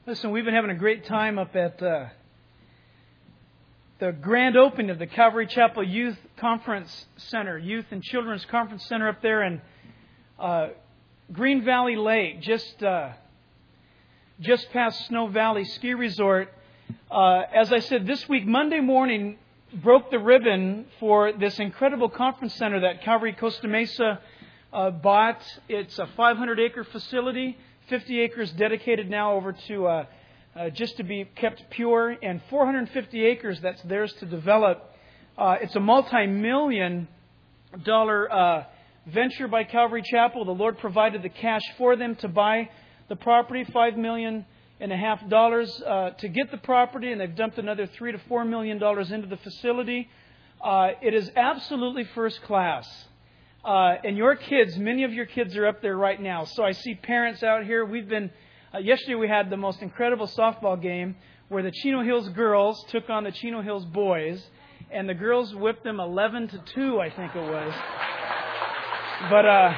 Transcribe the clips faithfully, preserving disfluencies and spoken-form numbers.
Listen, we've been having a great time up at uh, the grand opening of the Calvary Chapel Youth Conference Center, Youth and Children's Conference Center up there in uh, Green Valley Lake, just uh, just past Snow Valley Ski Resort. Uh, as I said, this week, Monday morning, broke the ribbon for this incredible conference center that Calvary Costa Mesa uh, bought. It's a five hundred acre facility. fifty acres dedicated now over to uh, uh, just to be kept pure, and four hundred fifty acres that's theirs to develop. Uh, it's a multi-million dollar uh, venture by Calvary Chapel. The Lord provided the cash for them to buy the property, five million and a half dollars uh, to get the property, and they've dumped another three to four million dollars into the facility. Uh, it is absolutely first class. Uh, and your kids, many of your kids are up there right now. So I see parents out here. We've been, uh, yesterday we had the most incredible softball game where the Chino Hills girls took on the Chino Hills boys. And the girls whipped them eleven to two, I think it was. But uh,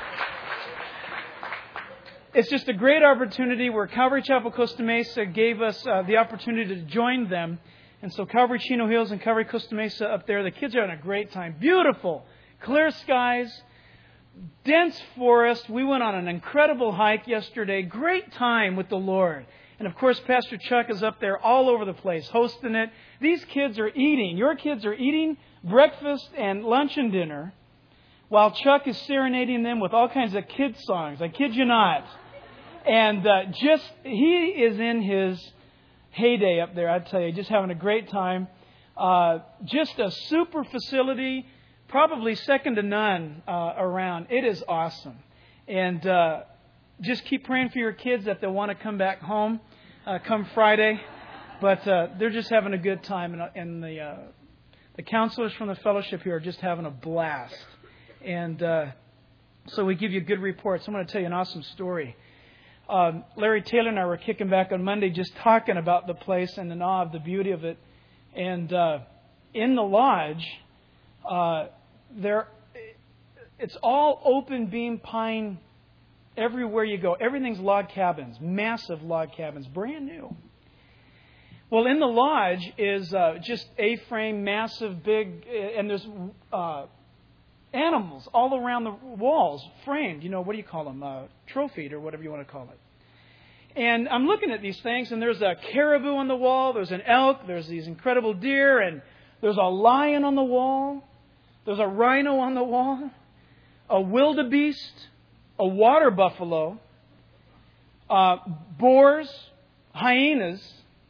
it's just a great opportunity where Calvary Chapel Costa Mesa gave us uh, the opportunity to join them. And so Calvary Chino Hills and Calvary Costa Mesa up there, the kids are having a great time. Beautiful. Clear skies, dense forest. We went on an incredible hike yesterday. Great time with the Lord. And of course, Pastor Chuck is up there all over the place hosting it. These kids are eating. Your kids are eating breakfast and lunch and dinner while Chuck is serenading them with all kinds of kids songs. I kid you not. And uh, just, he is in his heyday up there, I tell you. Just having a great time. Uh, just a super facility. Probably second to none uh, around. It is awesome. And uh, just keep praying for your kids that they'll want to come back home uh, come Friday. But uh, they're just having a good time. And, and the uh, the counselors from the fellowship here are just having a blast. And uh, so we give you good reports. I'm going to tell you an awesome story. Um, Larry Taylor and I were kicking back on Monday just talking about the place and in awe of the beauty of it. And uh, in the lodge... Uh, There, it's all open beam pine everywhere you go. Everything's log cabins, massive log cabins, brand new. Well, in the lodge is uh, just A-frame, massive, big, and there's uh, animals all around the walls, framed. You know, what do you call them? Uh, trophied or whatever you want to call it. And I'm looking at these things, and there's a caribou on the wall, there's an elk, there's these incredible deer, and there's a lion on the wall. There's a rhino on the wall, a wildebeest, a water buffalo, uh, boars, hyenas,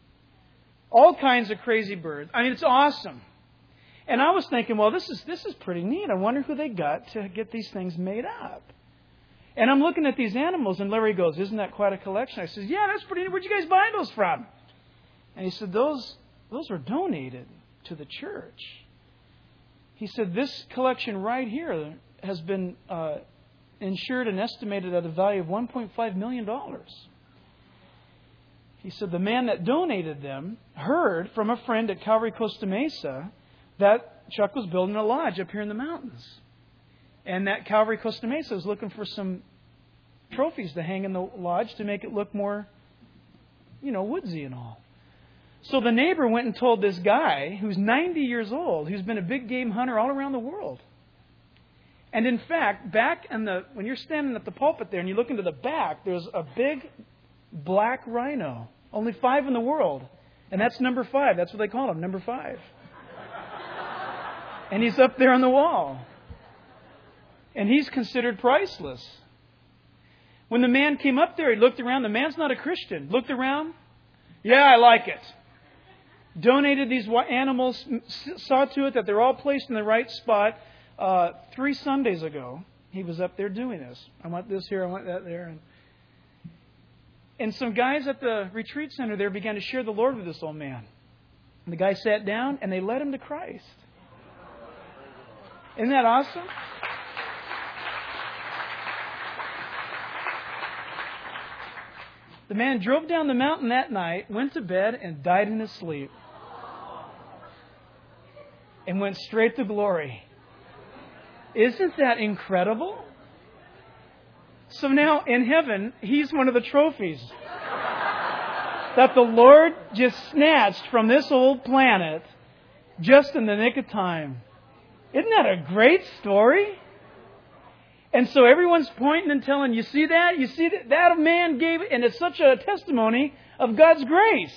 all kinds of crazy birds. I mean, it's awesome. And I was thinking, well, this is this is pretty neat. I wonder who they got to get these things made up. And I'm looking at these animals, and Larry goes, "Isn't that quite a collection?" I said, "Yeah, that's pretty neat. Where'd you guys buy those from?" And he said, "Those those were donated to the church." He said, "This collection right here has been uh, insured and estimated at a value of one point five million dollars. He said, "The man that donated them heard from a friend at Calvary Costa Mesa that Chuck was building a lodge up here in the mountains. And that Calvary Costa Mesa was looking for some trophies to hang in the lodge to make it look more, you know, woodsy and all. So the neighbor went and told this guy who's ninety years old, who's been a big game hunter all around the world. And in fact, back in the when you're standing at the pulpit there and you look into the back, there's a big black rhino. Only five in the world. And that's number five. That's what they call him, number five. And he's up there on the wall. And he's considered priceless. When the man came up there, he looked around. The man's not a Christian. Looked around. Yeah, I like it. Donated these animals, saw to it that they're all placed in the right spot. Uh, three Sundays ago, he was up there doing this. I want this here, I want that there. And, and some guys at the retreat center there began to share the Lord with this old man. And the guy sat down and they led him to Christ. Isn't that awesome? The man drove down the mountain that night, went to bed, and died in his sleep. And went straight to glory. Isn't that incredible? So now in heaven, he's one of the trophies. that the Lord just snatched from this old planet just in the nick of time. Isn't that a great story? And so everyone's pointing and telling, you see that? You see that? That man gave it, and it's such a testimony of God's grace.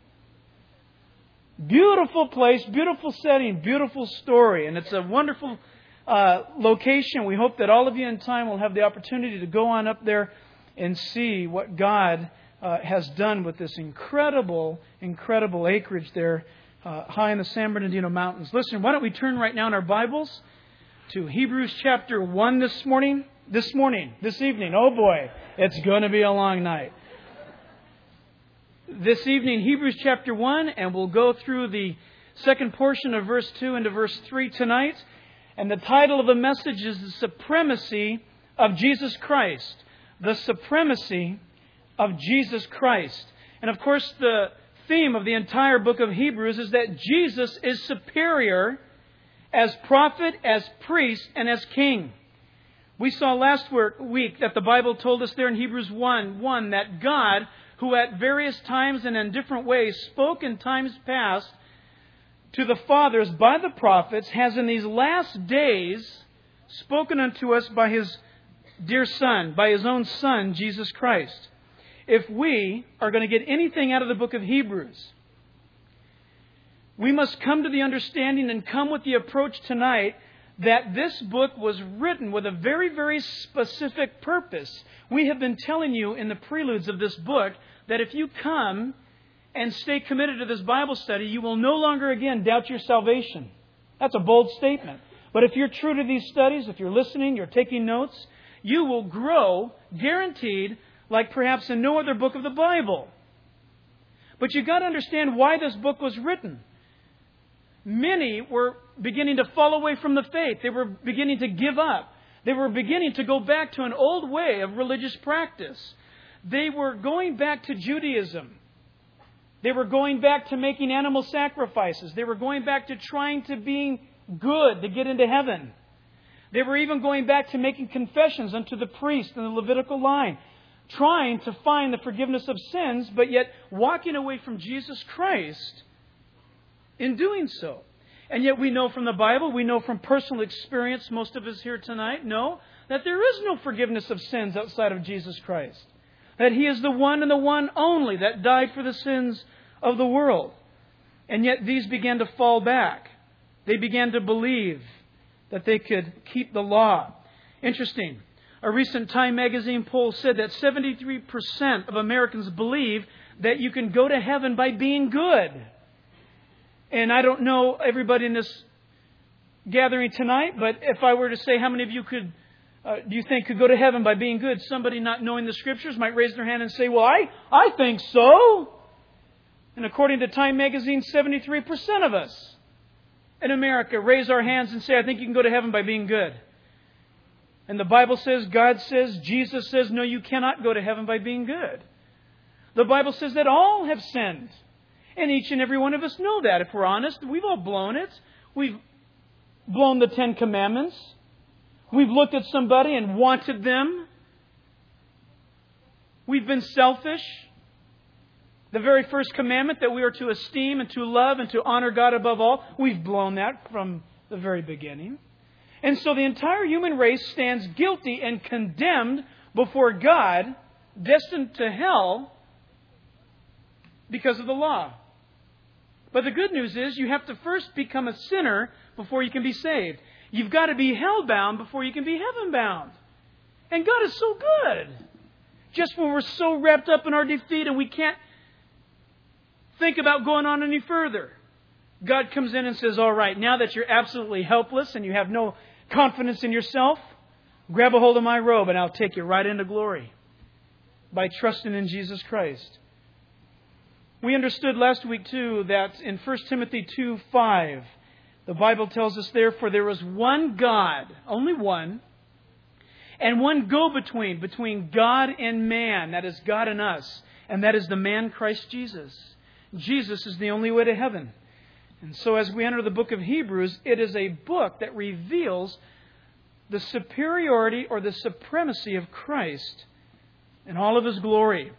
Beautiful place, beautiful setting, beautiful story. And it's a wonderful uh, location. We hope that all of you in time will have the opportunity to go on up there and see what God uh, has done with this incredible, incredible acreage there uh, high in the San Bernardino Mountains. Listen, why don't we turn right now in our Bibles to Hebrews chapter one this morning. This morning, this evening. Oh boy, it's going to be a long night. This evening, Hebrews chapter one, and we'll go through the second portion of verse two into verse three tonight. And the title of the message is The Supremacy of Jesus Christ. The Supremacy of Jesus Christ. And of course, the theme of the entire book of Hebrews is that Jesus is superior as prophet, as priest, and as king. We saw last week that the Bible told us there in Hebrews one one that God, who at various times and in different ways spoke in times past to the fathers by the prophets, has in these last days spoken unto us by His dear Son, by His own Son, Jesus Christ. If we are going to get anything out of the book of Hebrews, we must come to the understanding and come with the approach tonight that this book was written with a very, very specific purpose. We have been telling you in the preludes of this book that if you come and stay committed to this Bible study, you will no longer again doubt your salvation. That's a bold statement. But if you're true to these studies, if you're listening, you're taking notes, you will grow, guaranteed, like perhaps in no other book of the Bible. But you've got to understand why this book was written. Many were beginning to fall away from the faith. They were beginning to give up. They were beginning to go back to an old way of religious practice. They were going back to Judaism. They were going back to making animal sacrifices. They were going back to trying to being good to get into heaven. They were even going back to making confessions unto the priest in the Levitical line, trying to find the forgiveness of sins, but yet walking away from Jesus Christ in doing so. And yet we know from the Bible, we know from personal experience, most of us here tonight know that there is no forgiveness of sins outside of Jesus Christ. That He is the one and the one only that died for the sins of the world. And yet these began to fall back. They began to believe that they could keep the law. Interesting. A recent Time magazine poll said that seventy-three percent of Americans believe that you can go to heaven by being good. And I don't know everybody in this gathering tonight, but if I were to say how many of you could, uh, do you think could go to heaven by being good? Somebody not knowing the Scriptures might raise their hand and say, well, I, I think so. And according to Time magazine, seventy-three percent of us in America raise our hands and say, I think you can go to heaven by being good. And the Bible says, God says, Jesus says, no, you cannot go to heaven by being good. The Bible says that all have sinned. And each and every one of us know that. If we're honest, we've all blown it. We've blown the Ten Commandments. We've looked at somebody and wanted them. We've been selfish. The very first commandment that we are to esteem and to love and to honor God above all, we've blown that from the very beginning. And so the entire human race stands guilty and condemned before God, destined to hell because of the law. But the good news is you have to first become a sinner before you can be saved. You've got to be hell-bound before you can be heaven-bound. And God is so good. Just when we're so wrapped up in our defeat and we can't think about going on any further, God comes in and says, all right, now that you're absolutely helpless and you have no confidence in yourself, grab a hold of my robe and I'll take you right into glory by trusting in Jesus Christ. We understood last week, too, that in First Timothy two five, the Bible tells us, therefore, there is one God, only one, and one go-between, between God and man, that is God and us, and that is the man Christ Jesus. Jesus is the only way to heaven. And so as we enter the book of Hebrews, it is a book that reveals the superiority or the supremacy of Christ in all of His glory.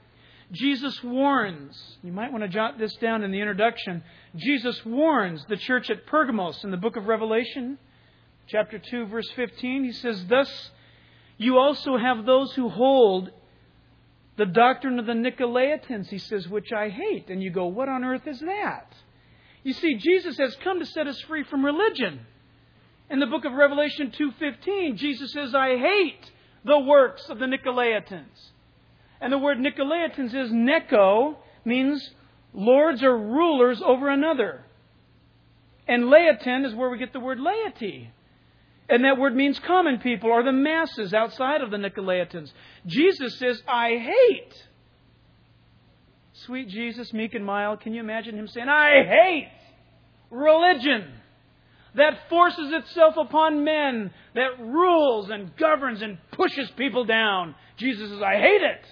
Jesus warns, you might want to jot this down in the introduction, Jesus warns the church at Pergamos in the book of Revelation, chapter two, verse fifteen. He says, "Thus you also have those who hold the doctrine of the Nicolaitans," he says, "which I hate." And you go, what on earth is that? You see, Jesus has come to set us free from religion. In the book of Revelation two fifteen, Jesus says, "I hate the works of the Nicolaitans." And the word Nicolaitans is neko, means lords or rulers over another. And laetan is where we get the word laity. And that word means common people or the masses outside of the Nicolaitans. Jesus says, "I hate." Sweet Jesus, meek and mild, can you imagine Him saying, "I hate religion that forces itself upon men, that rules and governs and pushes people down"? Jesus says, "I hate it."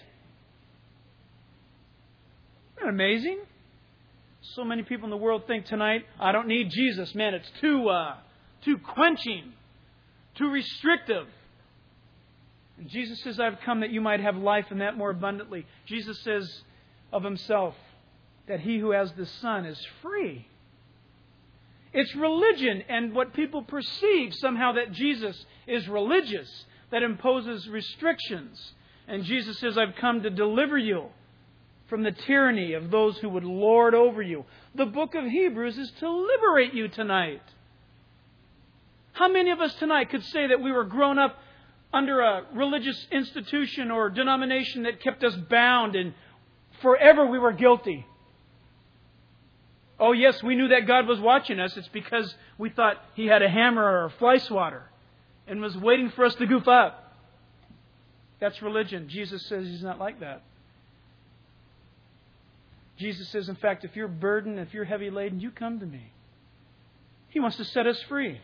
Isn't that amazing? So many people in the world think tonight, "I don't need Jesus. Man, it's too, uh, too quenching, too restrictive." And Jesus says, "I've come that you might have life and that more abundantly." Jesus says of Himself that he who has the Son is free. It's religion and what people perceive somehow that Jesus is religious that imposes restrictions. And Jesus says, "I've come to deliver you from the tyranny of those who would lord over you." The book of Hebrews is to liberate you tonight. How many of us tonight could say that we were grown up under a religious institution or denomination that kept us bound and forever we were guilty? Oh yes, we knew that God was watching us. It's because we thought He had a hammer or a fly swatter and was waiting for us to goof up. That's religion. Jesus says He's not like that. Jesus says, in fact, if you're burdened, if you're heavy laden, you come to me. He wants to set us free.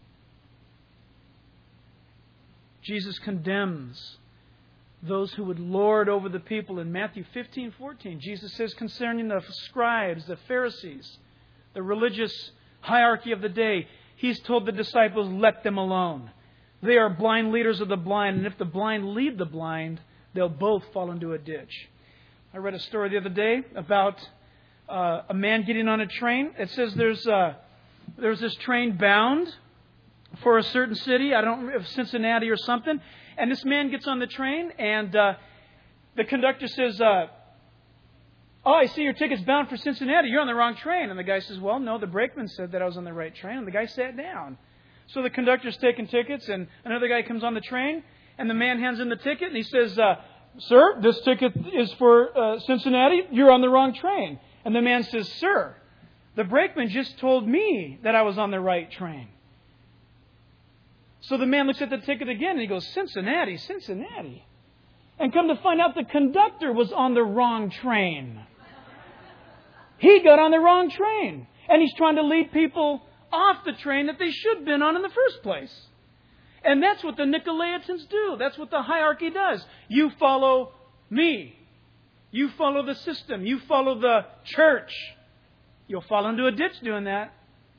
Jesus condemns those who would lord over the people. In Matthew fifteen fourteen, Jesus says concerning the scribes, the Pharisees, the religious hierarchy of the day, He's told the disciples, "Let them alone. They are blind leaders of the blind, and if the blind lead the blind, they'll both fall into a ditch." I read a story the other day about uh, a man getting on a train. It says there's uh, there's this train bound for a certain city. I don't know if Cincinnati or something. And this man gets on the train, and uh, the conductor says, uh, "Oh, I see your ticket's bound for Cincinnati. You're on the wrong train." And the guy says, "Well, no, the brakeman said that I was on the right train." And the guy sat down. So the conductor's taking tickets, and another guy comes on the train, and the man hands him the ticket, and he says, uh, "Sir, this ticket is for uh, Cincinnati. You're on the wrong train." And the man says, "Sir, the brakeman just told me that I was on the right train." So the man looks at the ticket again and he goes, "Cincinnati, Cincinnati." And come to find out the conductor was on the wrong train. He got on the wrong train. And he's trying to lead people off the train that they should have been on in the first place. And that's what the Nicolaitans do. That's what the hierarchy does. You follow me. You follow the system. You follow the church. You'll fall into a ditch doing that.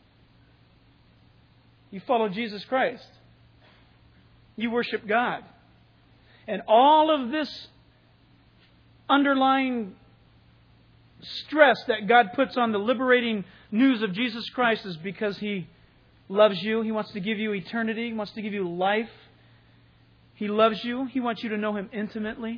You follow Jesus Christ. You worship God. And all of this underlying stress that God puts on the liberating news of Jesus Christ is because He loves you. He wants to give you eternity. He wants to give you life. He loves you. He wants you to know Him intimately.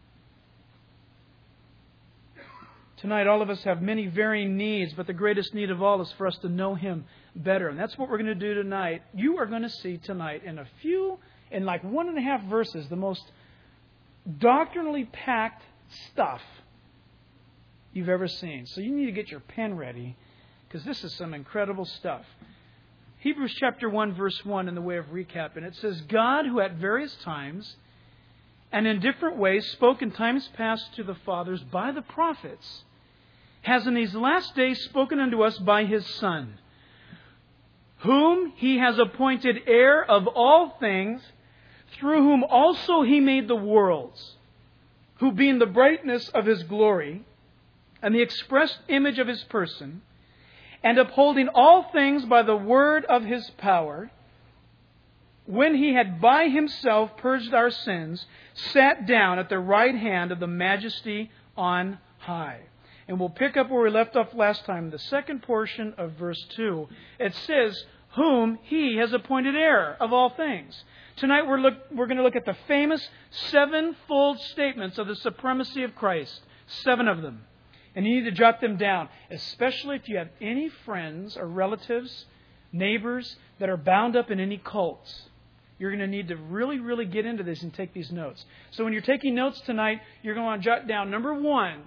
Tonight, all of us have many varying needs, but the greatest need of all is for us to know Him better. And that's what we're going to do tonight. You are going to see tonight in a few, in like one and a half verses, the most doctrinally packed stuff you've ever seen. So you need to get your pen ready, because this is some incredible stuff. Hebrews chapter one, verse one, in the way of recap, and it says, "God, who at various times and in different ways spoke in times past to the fathers by the prophets, has in these last days spoken unto us by His Son, whom He has appointed heir of all things, through whom also He made the worlds, who being the brightness of His glory and the expressed image of His person, and upholding all things by the word of His power, when He had by Himself purged our sins, sat down at the right hand of the majesty on high. And we'll pick up where we left off last time, the second portion of verse two. It says, whom He has appointed heir of all things. Tonight we're, look, we're going to look at the famous sevenfold statements of the supremacy of Christ. Seven of them. And you need to jot them down, especially if you have any friends or relatives, neighbors that are bound up in any cults. You're going to need to really, really get into this and take these notes. So when you're taking notes tonight, you're going to want to jot down number one.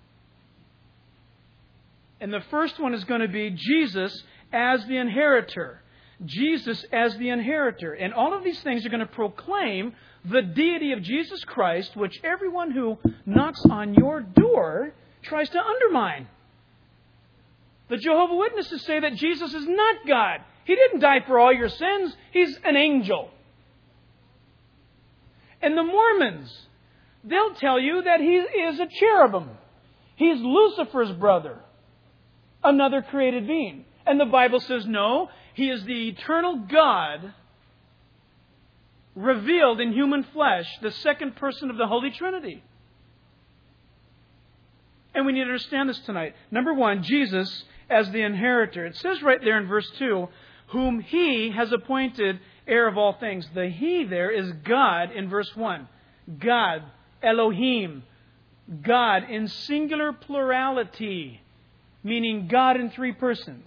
And the first one is going to be Jesus as the inheritor. Jesus as the inheritor. And all of these things are going to proclaim the deity of Jesus Christ, which everyone who knocks on your door tries to undermine. The Jehovah's Witnesses say that Jesus is not God. He didn't die for all your sins. He's an angel. And the Mormons, they'll tell you that He is a cherubim. He's Lucifer's brother. Another created being. And the Bible says, no, He is the eternal God revealed in human flesh, the second person of the Holy Trinity. And we need to understand this tonight. Number one, Jesus as the inheritor. It says right there in verse two, whom He has appointed heir of all things. The He there is God in verse one. God, Elohim, God in singular plurality, meaning God in three persons.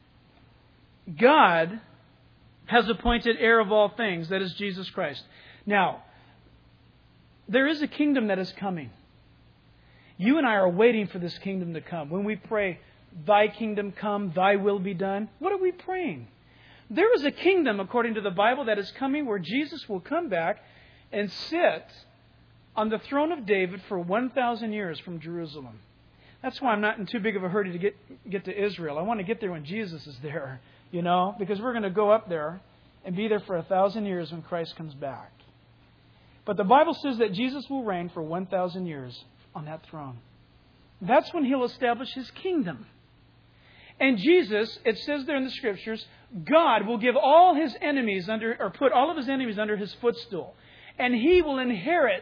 God has appointed heir of all things, that is Jesus Christ. Now, there is a kingdom that is coming. You and I are waiting for this kingdom to come. When we pray, Thy kingdom come, Thy will be done, what are we praying? There is a kingdom, according to the Bible, that is coming where Jesus will come back and sit on the throne of David for one thousand years from Jerusalem. That's why I'm not in too big of a hurry to get, get to Israel. I want to get there when Jesus is there, you know, because we're going to go up there and be there for a thousand years when Christ comes back. But the Bible says that Jesus will reign for one thousand years on that throne. That's when He'll establish His kingdom. And Jesus, it says there in the Scriptures, God will give all His enemies under, or put all of His enemies under His footstool. And He will inherit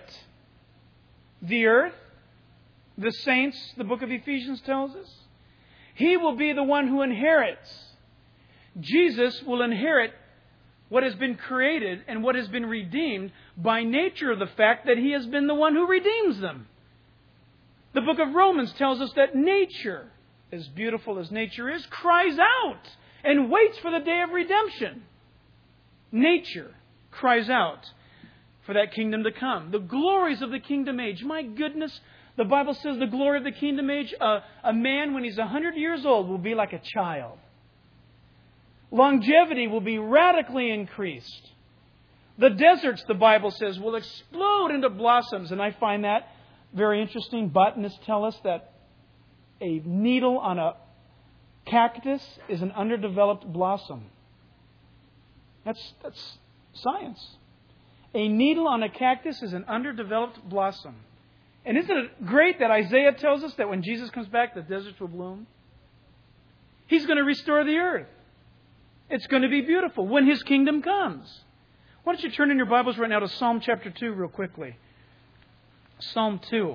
the earth, the saints, the book of Ephesians tells us. He will be the one who inherits. Jesus will inherit what has been created and what has been redeemed by nature of the fact that He has been the one who redeems them. The book of Romans tells us that nature, as beautiful as nature is, cries out and waits for the day of redemption. Nature cries out for that kingdom to come. The glories of the kingdom age. My goodness, the Bible says the glory of the kingdom age, uh, a man when he's one hundred years old will be like a child. Longevity will be radically increased. The deserts, the Bible says, will explode into blossoms. And I find that very interesting. Botanists tell us that a needle on a cactus is an underdeveloped blossom. That's, that's science. A needle on a cactus is an underdeveloped blossom. And isn't it great that Isaiah tells us that when Jesus comes back, the deserts will bloom? He's going to restore the earth. It's going to be beautiful when His kingdom comes. Why don't you turn in your Bibles right now to Psalm chapter two real quickly. Psalm two.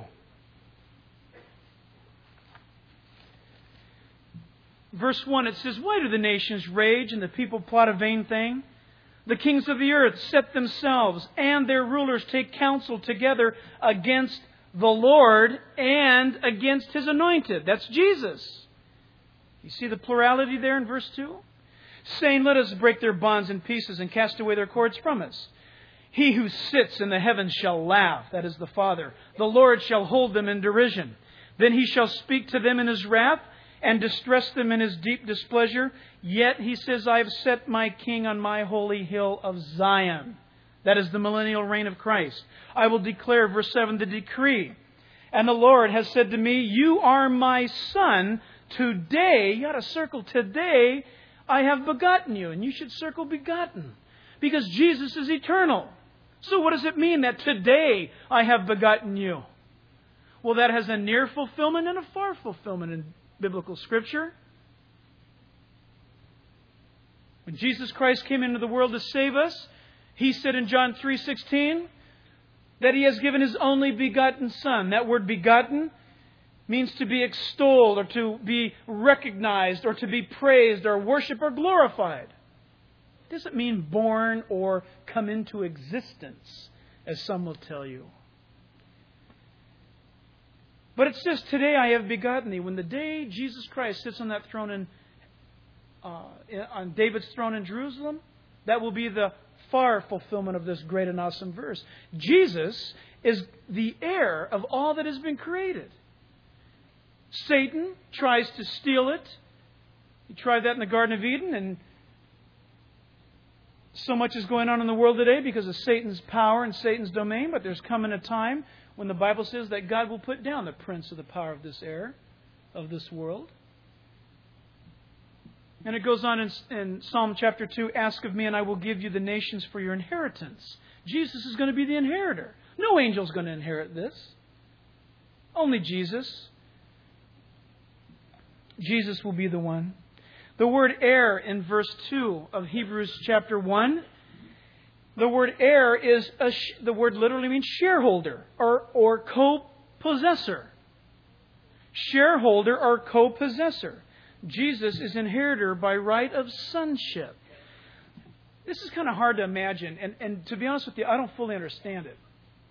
Verse one, it says, why do the nations rage and the people plot a vain thing? The kings of the earth set themselves and their rulers take counsel together against the Lord and against His anointed. That's Jesus. You see the plurality there in verse two? Saying, let us break their bonds in pieces and cast away their cords from us. He who sits in the heavens shall laugh. That is the Father. The Lord shall hold them in derision. Then He shall speak to them in His wrath and distress them in His deep displeasure. Yet, He says, I have set my King on my holy hill of Zion. That is the millennial reign of Christ. I will declare, verse seven, the decree. And the Lord has said to me, you are my Son. Today, you got to circle today, I have begotten you. And you should circle begotten. Because Jesus is eternal. So what does it mean that today I have begotten you? Well, that has a near fulfillment and a far fulfillment in biblical Scripture. When Jesus Christ came into the world to save us, He said in John three sixteen that He has given His only begotten Son. That word begotten means to be extolled or to be recognized or to be praised or worshipped or glorified. It doesn't mean born or come into existence, as some will tell you. But it says, today I have begotten thee. When the day Jesus Christ sits on that throne in, uh, on David's throne in Jerusalem, that will be the far fulfillment of this great and awesome verse. Jesus is the heir of all that has been created. Satan tries to steal it. He tried that in the Garden of Eden, and so much is going on in the world today because of Satan's power and Satan's domain. But there's coming a time when the Bible says that God will put down the prince of the power of this air, of this world. And it goes on in, in Psalm chapter two, ask of me and I will give you the nations for your inheritance. Jesus is going to be the inheritor. No angel is going to inherit this. Only Jesus. Jesus will be the one. The word heir in verse two of Hebrews chapter one, the word heir is, a, the word literally means shareholder or, or co-possessor. Shareholder or co-possessor. Jesus is inheritor by right of sonship. This is kind of hard to imagine, and, and to be honest with you, I don't fully understand it.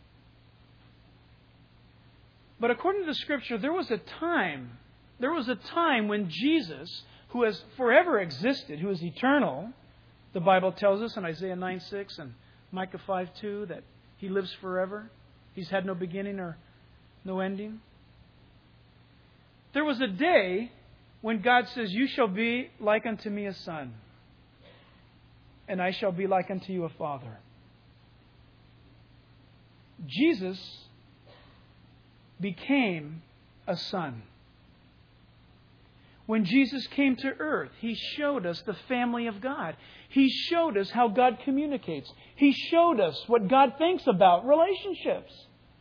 But according to the Scripture, there was a time, there was a time when Jesus, who has forever existed, who is eternal, the Bible tells us in Isaiah nine six and Micah five two that He lives forever. He's had no beginning or no ending. There was a day when God says, you shall be like unto me a son, and I shall be like unto you a father. Jesus became a son. When Jesus came to earth, He showed us the family of God. He showed us how God communicates. He showed us what God thinks about relationships.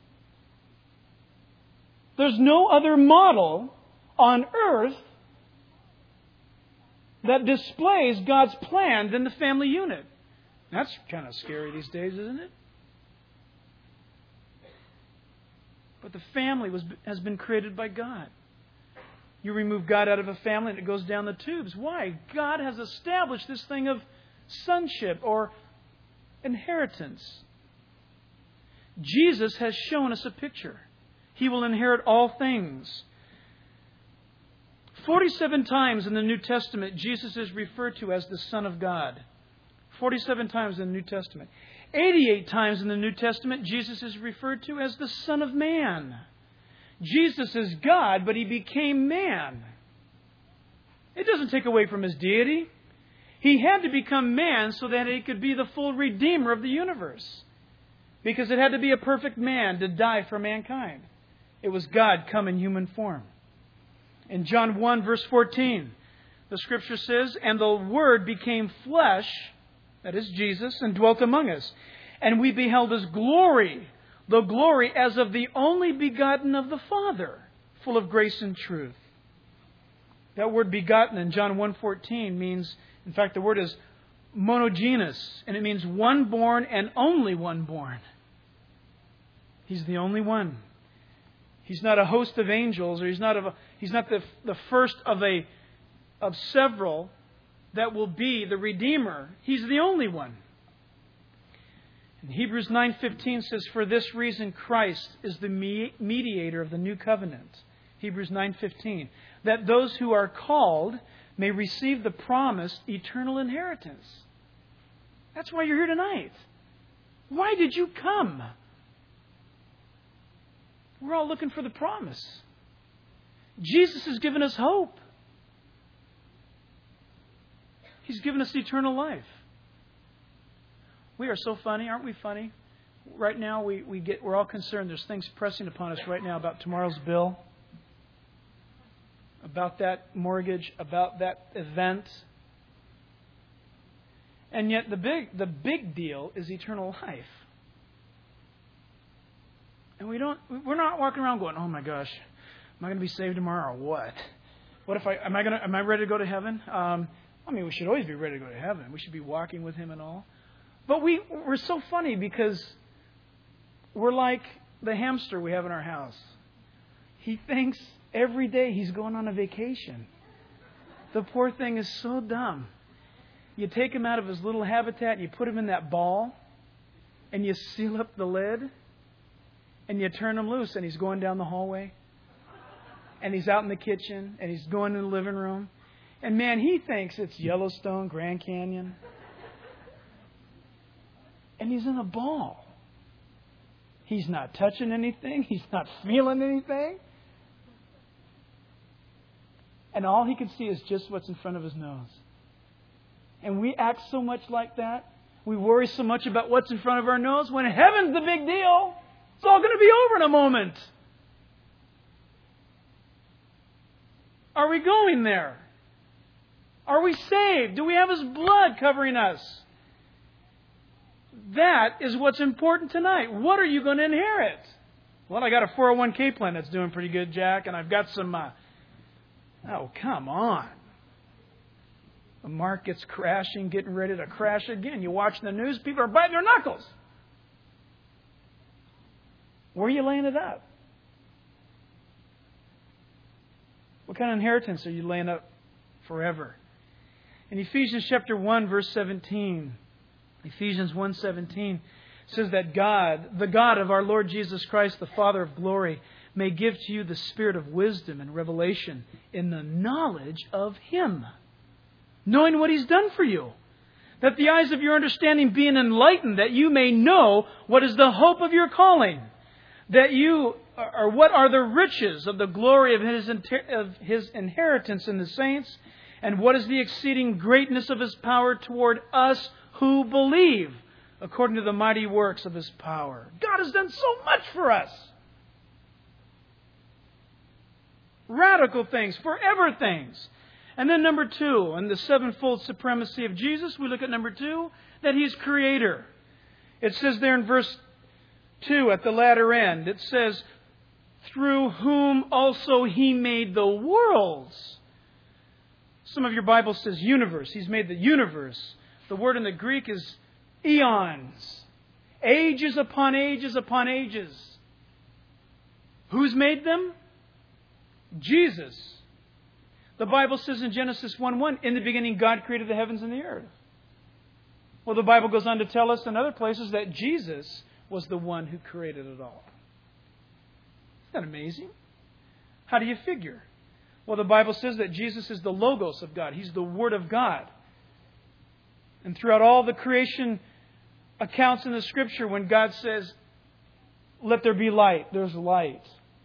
There's no other model on earth that displays God's plan than the family unit. That's kind of scary these days, isn't it? But the family was, has been created by God. You remove God out of a family and it goes down the tubes. Why? God has established this thing of sonship or inheritance. Jesus has shown us a picture. He will inherit all things. forty-seven times in the New Testament, Jesus is referred to as the Son of God. forty-seven times in the New Testament. eighty-eight times in the New Testament, Jesus is referred to as the Son of Man. Jesus is God, but He became man. It doesn't take away from His deity. He had to become man so that He could be the full Redeemer of the universe. Because it had to be a perfect man to die for mankind. It was God come in human form. In John one, verse fourteen, the Scripture says, and the Word became flesh, that is Jesus, and dwelt among us. And we beheld His glory, the glory as of the only begotten of the Father, full of grace and truth. That word begotten in John one fourteen means, in fact, the word is monogenes, and it means one born and only one born. He's the only one. He's not a host of angels, or he's not a, he's not the the first of a of several that will be the Redeemer. He's the only one. And Hebrews nine fifteen says, for this reason Christ is the mediator of the new covenant. Hebrews nine fifteen. That those who are called may receive the promised eternal inheritance. That's why you're here tonight. Why did you come? We're all looking for the promise. Jesus has given us hope. He's given us eternal life. We are so funny, aren't we funny? Right now we, we get we're all concerned. There's things pressing upon us right now about tomorrow's bill, about that mortgage, about that event. And yet the big the big deal is eternal life. And we don't we're not walking around going, oh my gosh, am I going to be saved tomorrow or what? What if I am I going to am I ready to go to heaven? Um, I mean, we should always be ready to go to heaven. We should be walking with Him and all. But we, we're so funny because we're like the hamster we have in our house. He he thinks every day he's going on a vacation. The poor thing is so dumb. You take him out of his little habitat, and you put him in that ball, and you seal up the lid, and you turn him loose, and he's going down the hallway, and he's out in the kitchen, and he's going in the living room. And man, he thinks it's Yellowstone, Grand Canyon. And he's in a ball. He's not touching anything. He's not feeling anything. And all he can see is just what's in front of his nose. And we act so much like that. We worry so much about what's in front of our nose when heaven's the big deal. It's all going to be over in a moment. Are we going there? Are we saved? Do we have His blood covering us? That is what's important tonight. What are you going to inherit? Well, I got a four oh one k plan that's doing pretty good, Jack, and I've got some... Uh, oh, come on. The market's crashing, getting ready to crash again. You watch the news, people are biting their knuckles. Where are you laying it up? What kind of inheritance are you laying up forever? In Ephesians chapter one, verse seventeen, Ephesians one seventeen says that God, the God of our Lord Jesus Christ, the Father of glory, may give to you the spirit of wisdom and revelation in the knowledge of Him, knowing what He's done for you, that the eyes of your understanding being enlightened, that you may know what is the hope of your calling, that you or what are the riches of the glory of His of His inheritance in the saints, and what is the exceeding greatness of His power toward us who believe, according to the mighty works of His power. God has done so much for us. Radical things, forever things. And then number two, in the sevenfold supremacy of Jesus, we look at number two, that He's Creator. It says there in verse two at the latter end, it says, through whom also He made the worlds. Some of your Bible says universe. He's made the universe. The word in the Greek is eons. Ages upon ages upon ages. Who's made them? Jesus. The Bible says in Genesis one one, in the beginning God created the heavens and the earth. Well, the Bible goes on to tell us in other places that Jesus was the one who created it all. Isn't that amazing? How do you figure? Well, the Bible says that Jesus is the Logos of God. He's the Word of God. And throughout all the creation accounts in the Scripture, when God says, let there be light, there's light.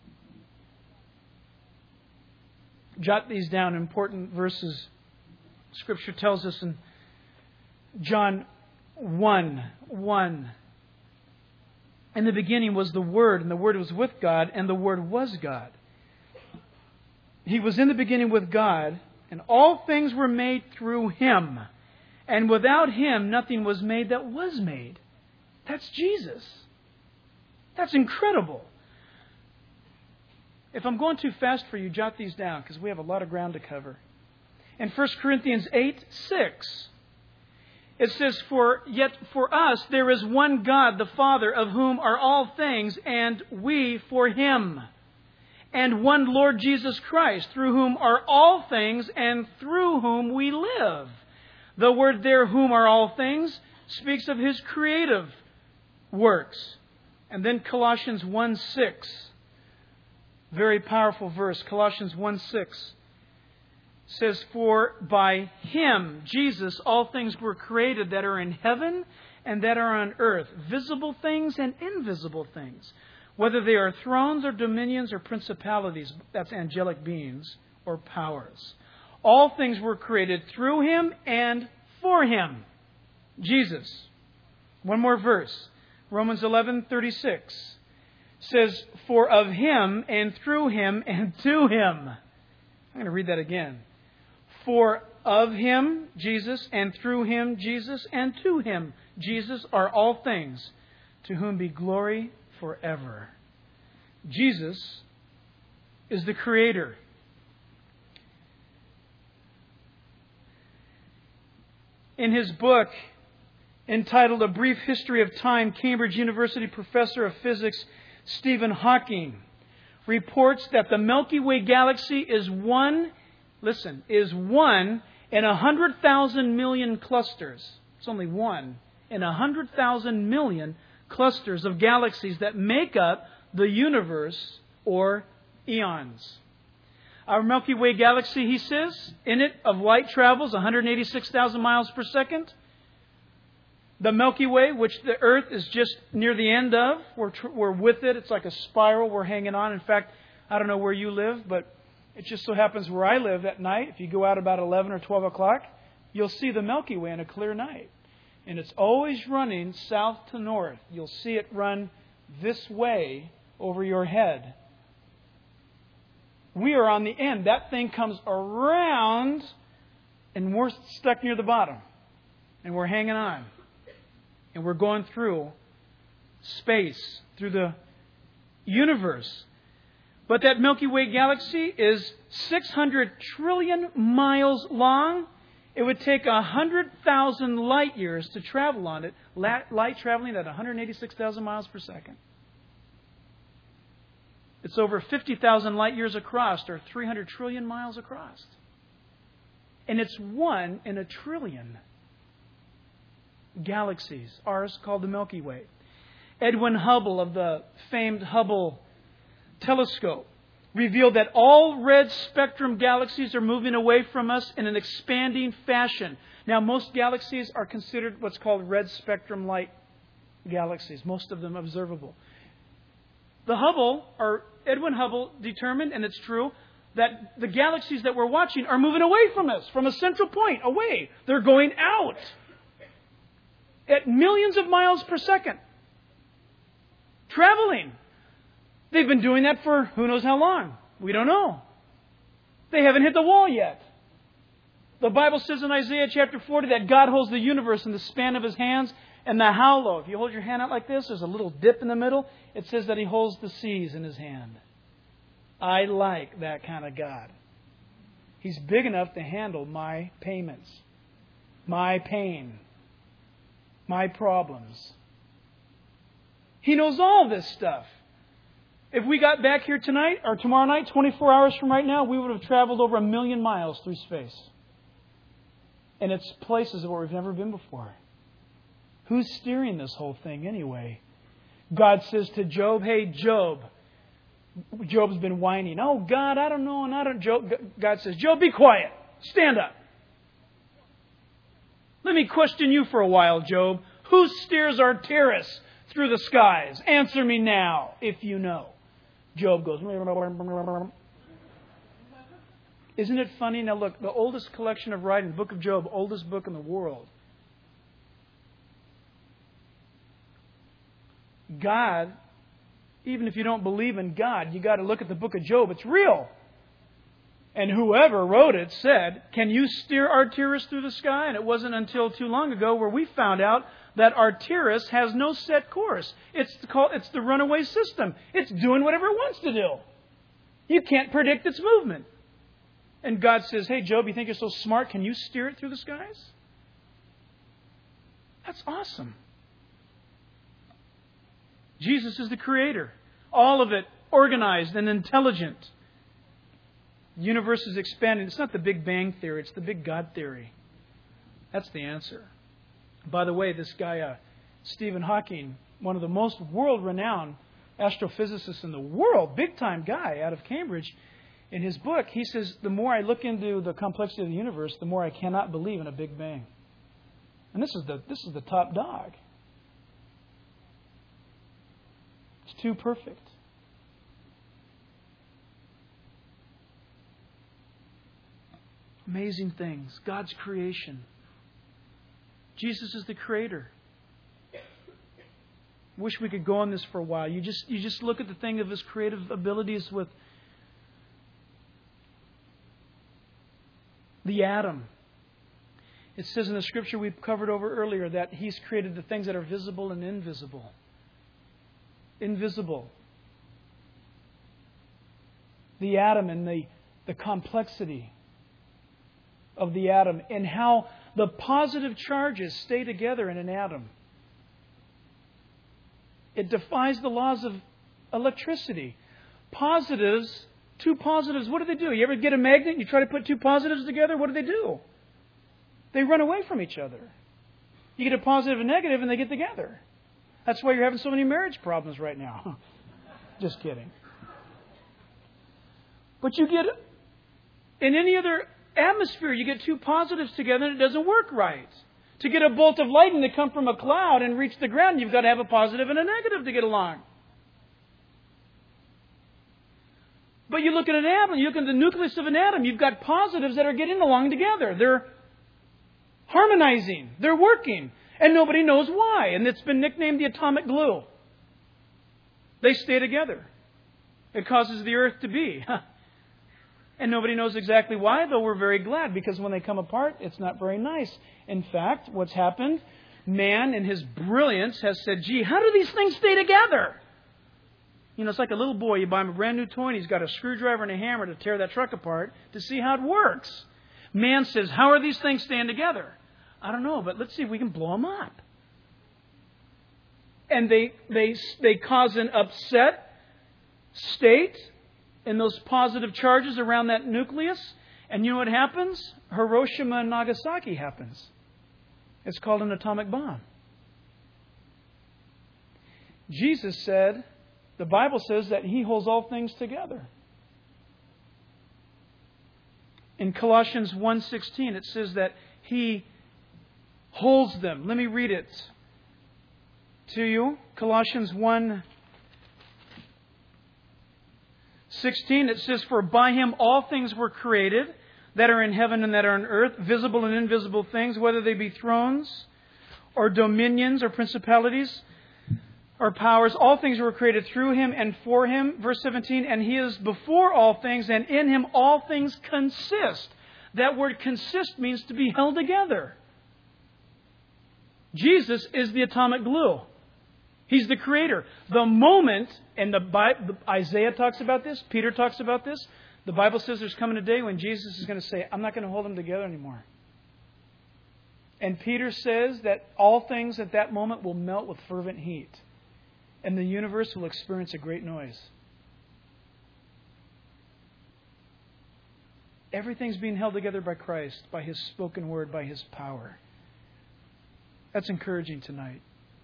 Jot these down, important verses. Scripture tells us in John one one. In the beginning was the Word, and the Word was with God, and the Word was God. He was in the beginning with God, and all things were made through Him. And without Him, nothing was made that was made. That's Jesus. That's incredible. If I'm going too fast for you, jot these down, because we have a lot of ground to cover. In First Corinthians eight six, it says, For yet for us there is one God, the Father, of whom are all things, and we for Him. And one Lord Jesus Christ, through whom are all things, and through whom we live. The word there, whom are all things, speaks of His creative works. And then Colossians one six, very powerful verse, Colossians one six, says, For by Him, Jesus, all things were created that are in heaven and that are on earth, visible things and invisible things, whether they are thrones or dominions or principalities, that's angelic beings, or powers. All things were created through Him and for Him. Jesus. One more verse. Romans eleven thirty-six says, For of Him and through Him and to Him. I'm going to read that again. For of Him, Jesus, and through Him, Jesus, and to Him, Jesus, are all things, to whom be glory forever. Jesus is the Creator. In his book entitled A Brief History of Time, Cambridge University professor of physics Stephen Hawking reports that the Milky Way galaxy is one, listen, is one in a hundred thousand million clusters. It's only one in a hundred thousand million clusters of galaxies that make up the universe or eons. Our Milky Way galaxy, he says, in it of light travels one hundred eighty-six thousand miles per second. The Milky Way, which the Earth is just near the end of, we're, tr- we're with it. It's like a spiral we're hanging on. In fact, I don't know where you live, but it just so happens where I live at night, if you go out about eleven or twelve o'clock, you'll see the Milky Way on a clear night. And it's always running south to north. You'll see it run this way over your head. We are on the end. That thing comes around, and we're stuck near the bottom. And we're hanging on. And we're going through space, through the universe. But that Milky Way galaxy is six hundred trillion miles long. It would take one hundred thousand light years to travel on it, light traveling at one hundred eighty-six thousand miles per second. It's over fifty thousand light years across, or three hundred trillion miles across. And it's one in a trillion galaxies, ours called the Milky Way. Edwin Hubble of the famed Hubble telescope revealed that all red spectrum galaxies are moving away from us in an expanding fashion. Now, most galaxies are considered what's called red spectrum light galaxies, most of them observable. The Hubble, or Edwin Hubble, determined, and it's true, that the galaxies that we're watching are moving away from us, from a central point, away. They're going out at millions of miles per second. Traveling. They've been doing that for who knows how long. We don't know. They haven't hit the wall yet. The Bible says in Isaiah chapter forty that God holds the universe in the span of His hands and the hollow. If you hold your hand out like this, there's a little dip in the middle. It says that He holds the seas in His hand. I like that kind of God. He's big enough to handle my payments, my pain, my problems. He knows all this stuff. If we got back here tonight or tomorrow night, twenty-four hours from right now, we would have traveled over a million miles through space. And it's places where we've never been before. Who's steering this whole thing anyway? God says to Job, hey, Job. Job's been whining. Oh, God, I don't know. And I don't. Job, God says, Job, be quiet. Stand up. Let me question you for a while, Job. Who steers Arcturus through the skies? Answer me now, if you know. Job goes, isn't it funny? Now look, the oldest collection of writing, the book of Job, oldest book in the world. God, even if you don't believe in God, you got to look at the book of Job. It's real. And whoever wrote it said, can you steer Arcturus through the sky? And it wasn't until too long ago where we found out that Arcturus has no set course. It's called, it's the runaway system. It's doing whatever it wants to do. You can't predict its movement. And God says, hey, Job, you think you're so smart? Can you steer it through the skies? That's awesome. Jesus is the Creator. All of it organized and intelligent. The universe is expanding. It's not the Big Bang Theory. It's the Big God Theory. That's the answer. By the way, this guy, uh, Stephen Hawking, one of the most world-renowned astrophysicists in the world, big-time guy out of Cambridge, in his book, he says, the more I look into the complexity of the universe, the more I cannot believe in a Big Bang. And this is the this is the top dog. It's too perfect. Amazing things. God's creation. Jesus is the Creator. Wish we could go on this for a while. You just you just look at the thing of His creative abilities with the atom. It says in the Scripture we've covered over earlier that He's created the things that are visible and invisible. Invisible. The atom and the, the complexity of the atom and how the positive charges stay together in an atom. It defies the laws of electricity. positives, two positives, what do they do? You ever get a magnet, you try to put two positives together, what do they do? They run away from each other. You get a positive and negative and they get together. That's why you're having so many marriage problems right now. Just kidding. But you get, in any other atmosphere, you get two positives together and it doesn't work right. To get a bolt of lightning to come from a cloud and reach the ground, you've got to have a positive and a negative to get along. But you look at an atom, you look at the nucleus of an atom, you've got positives that are getting along together. They're harmonizing. They're working. And nobody knows why. And it's been nicknamed the atomic glue. They stay together. It causes the earth to be. And nobody knows exactly why, though we're very glad, because when they come apart, it's not very nice. In fact, what's happened, man in his brilliance has said, gee, how do these things stay together? You know, it's like a little boy. You buy him a brand new toy and he's got a screwdriver and a hammer to tear that truck apart to see how it works. Man says, how are these things staying together? I don't know, but let's see if we can blow them up. And they they they cause an upset state in those positive charges around that nucleus. And you know what happens? Hiroshima and Nagasaki happens. It's called an atomic bomb. Jesus said, the Bible says that He holds all things together. In Colossians one sixteen, it says that He holds them. Let me read it to you. Colossians one sixteen, it says, for by Him all things were created, that are in heaven and that are on earth, visible and invisible things, whether they be thrones or dominions or principalities or powers. All things were created through Him and for Him. Verse seventeen, and He is before all things, and in Him all things consist. That word consist means to be held together. Jesus is the atomic glue. He's the creator. The moment, and the Bible, Isaiah talks about this, Peter talks about this, the Bible says there's coming a day when Jesus is going to say, I'm not going to hold them together anymore. And Peter says that all things at that moment will melt with fervent heat. And the universe will experience a great noise. Everything's being held together by Christ, by His spoken word, by His power. That's encouraging tonight.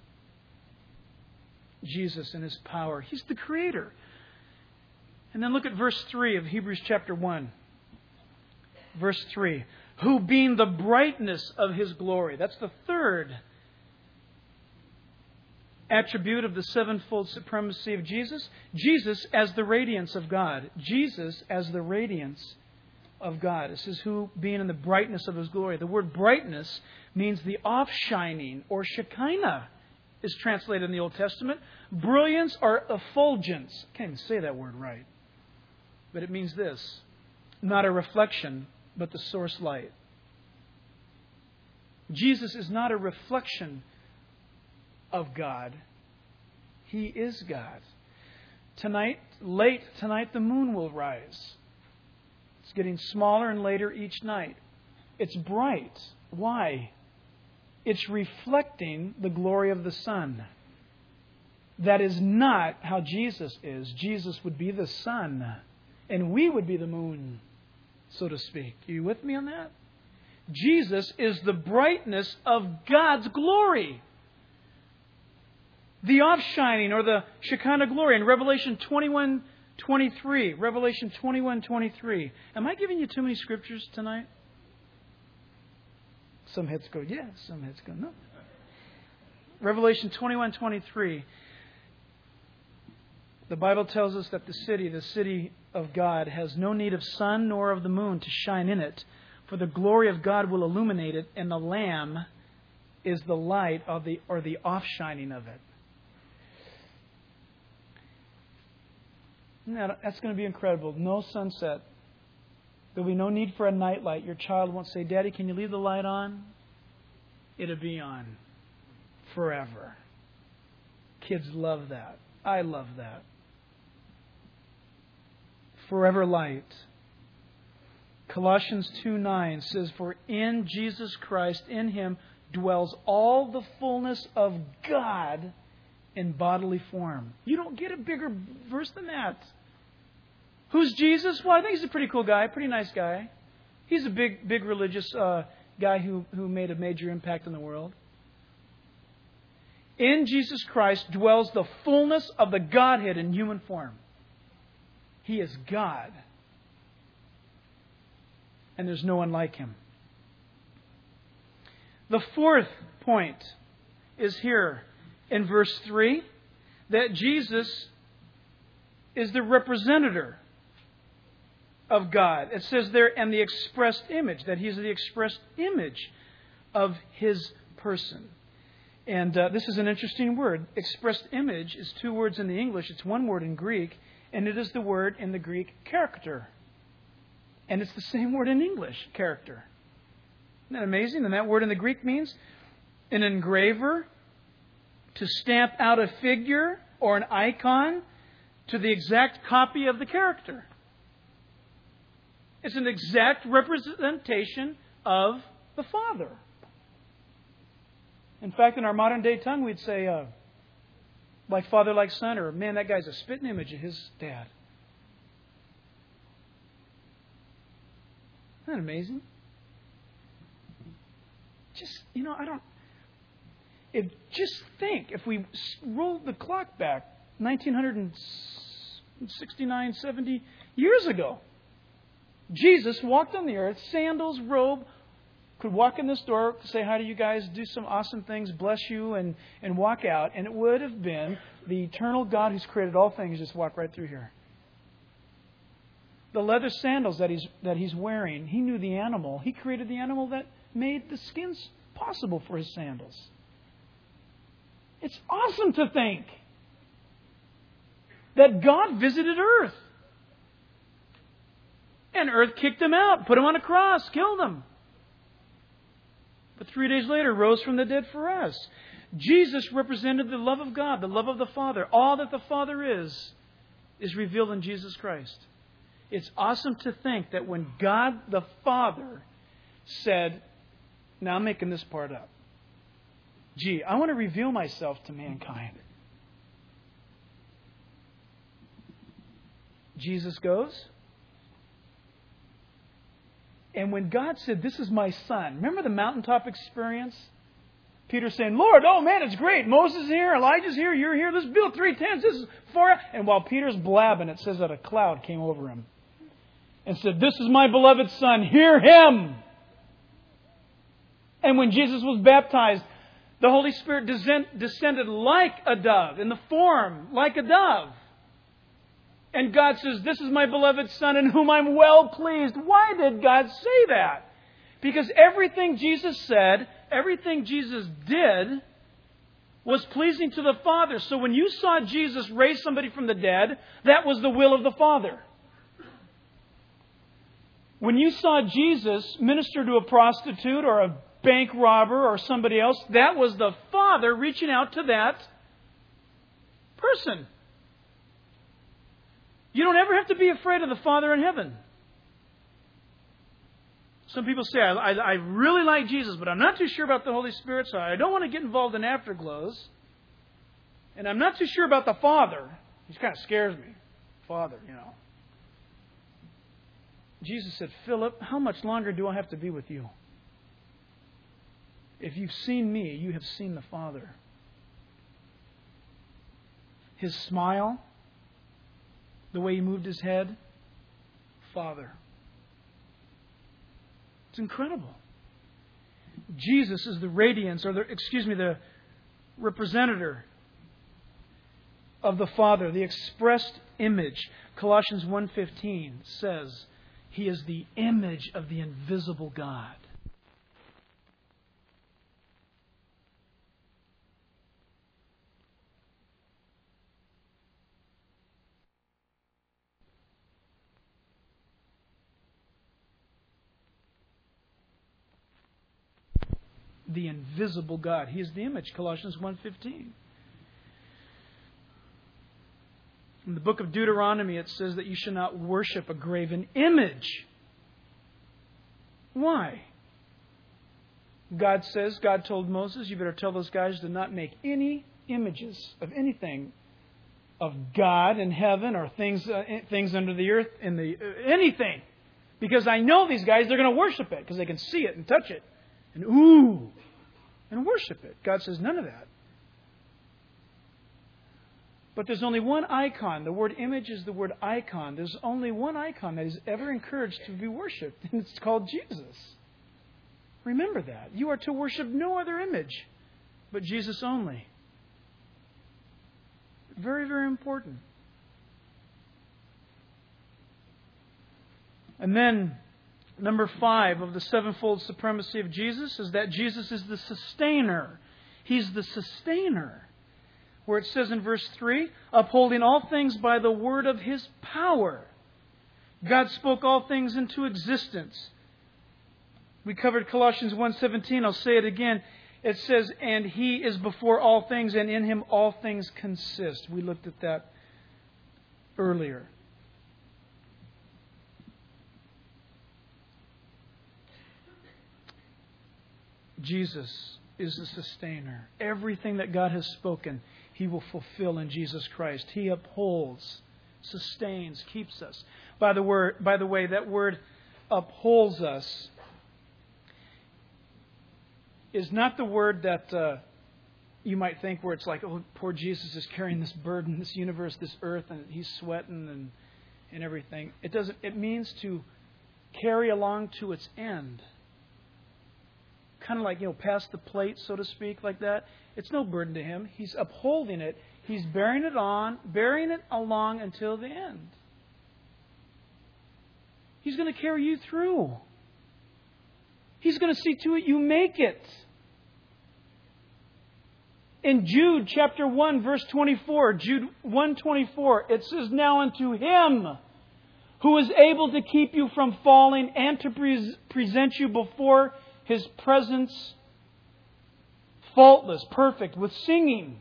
Jesus and His power. He's the creator. And then look at verse three of Hebrews chapter one. Verse three. Who being the brightness of His glory. That's the third attribute of the sevenfold supremacy of Jesus. Jesus as the radiance of God. Jesus as the radiance of God. It says, who being in the brightness of His glory. The word brightness means the offshining, or Shekinah is translated in the Old Testament. Brilliance or effulgence. I can't even say that word right. But it means this. Not a reflection, but the source light. Jesus is not a reflection of God. He is God. Tonight, late tonight, the moon will rise. It's getting smaller and later each night. It's bright. Why? It's reflecting the glory of the sun. That is not how Jesus is. Jesus would be the sun, and we would be the moon, so to speak. Are you with me on that? Jesus is the brightness of God's glory. The offshining, or the Shekinah glory. In Revelation twenty-one twenty-three. Revelation twenty-one twenty-three. Am I giving you too many scriptures tonight? Some heads go, yes. Some heads go, no. Revelation twenty-one twenty-three. The Bible tells us that the city, the city of God, has no need of sun nor of the moon to shine in it, for the glory of God will illuminate it, and the Lamb is the light of the or the offshining of it. Now, that's going to be incredible. No sunset. There'll be no need for a night light. Your child won't say, Daddy, can you leave the light on? It'll be on forever. Kids love that. I love that. Forever light. Colossians two nine says, for in Jesus Christ, in Him, dwells all the fullness of God in bodily form. You don't get a bigger verse than that. Who's Jesus? Well, I think he's a pretty cool guy, pretty nice guy. He's a big, big religious uh, guy who, who made a major impact in the world. In Jesus Christ dwells the fullness of the Godhead in human form. He is God. And there's no one like Him. The fourth point is here in verse three, that Jesus is the representative of God. It says there, and the expressed image, that He is the expressed image of His person. And uh, this is an interesting word. Expressed image is two words in the English. It's one word in Greek, and it is the word in the Greek character. And it's the same word in English, character. Isn't that amazing? And that word in the Greek means an engraver, to stamp out a figure or an icon to the exact copy of the character. It's an exact representation of the Father. In fact, in our modern day tongue, we'd say, uh, like father, like son, or man, that guy's a spitting image of his dad. Isn't that amazing? Just, you know, I don't... If, just think, if we rolled the clock back nineteen sixty-nine, seventy years ago, Jesus walked on the earth, sandals, robe, could walk in this door, say hi to you guys, do some awesome things, bless you, and, and walk out. And it would have been the eternal God who's created all things just walk right through here. The leather sandals that he's that he's wearing, He knew the animal. He created the animal that made the skins possible for His sandals. It's awesome to think that God visited earth. And earth kicked Him out, put Him on a cross, killed Him. But three days later, rose from the dead for us. Jesus represented the love of God, the love of the Father. All that the Father is, is revealed in Jesus Christ. It's awesome to think that when God the Father said, now I'm making this part up. Gee, I want to reveal myself to mankind. Jesus goes. And when God said, this is my son, remember the mountaintop experience? Peter saying, Lord, oh man, it's great. Moses is here, Elijah's here, you're here. Let's build three tents. This is for... And while Peter's blabbing, it says that a cloud came over him and said, this is my beloved son, hear him. And when Jesus was baptized, the Holy Spirit descended like a dove, in the form like a dove. And God says, this is my beloved Son in whom I'm well pleased. Why did God say that? Because everything Jesus said, everything Jesus did, was pleasing to the Father. So when you saw Jesus raise somebody from the dead, that was the will of the Father. When you saw Jesus minister to a prostitute or a bank robber or somebody else, that was the Father reaching out to that person. You don't ever have to be afraid of the Father in heaven. Some people say, I, I, I really like Jesus, but I'm not too sure about the Holy Spirit, so I don't want to get involved in afterglows. And I'm not too sure about the Father. He kind of scares me. Father, you know. Jesus said, Philip, how much longer do I have to be with you? If you've seen me, you have seen the Father. His smile, the way He moved His head, Father. It's incredible. Jesus is the radiance, or the, excuse me, the representative of the Father, the expressed image. Colossians one fifteen says, He is the image of the invisible God. The invisible God. He is the image, Colossians one fifteen. In the book of Deuteronomy, it says that you should not worship a graven image. Why? God says, God told Moses, you better tell those guys to not make any images of anything of God in heaven or things uh, things under the earth, in the uh, anything. Because I know these guys, they're going to worship it because they can see it and touch it. And ooh, and worship it. God says none of that. But there's only one icon. The word image is the word icon. There's only one icon that is ever encouraged to be worshipped, and it's called Jesus. Remember that. You are to worship no other image but Jesus only. Very, very important. And then, number five of the sevenfold supremacy of Jesus is that Jesus is the sustainer. He's the sustainer. Where it says in verse three, upholding all things by the word of His power. God spoke all things into existence. We covered Colossians one seventeen. I'll say it again. It says, and He is before all things, and in Him all things consist. We looked at that earlier. Jesus is the sustainer. Everything that God has spoken, He will fulfill in Jesus Christ. He upholds, sustains, keeps us. By the word, by the way, that word upholds us is not the word that uh, you might think where it's like, oh, poor Jesus is carrying this burden, this universe, this earth, and He's sweating and and everything. It doesn't. It means to carry along to its end. Kind of like, you know, pass the plate, so to speak, like that. It's no burden to Him. He's upholding it. He's bearing it on, bearing it along until the end. He's going to carry you through. He's going to see to it you make it. In Jude chapter one, verse twenty-four, Jude one twenty-four, it says, now unto Him who is able to keep you from falling and to pre- present you before His presence faultless, perfect, with singing.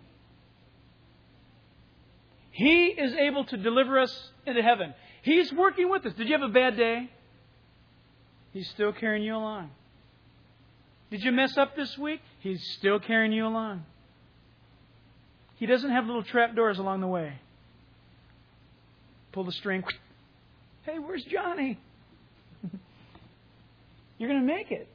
He is able to deliver us into heaven. He's working with us. Did you have a bad day? He's still carrying you along. Did you mess up this week? He's still carrying you along. He doesn't have little trap doors along the way. Pull the string. Hey, where's Johnny? You're going to make it.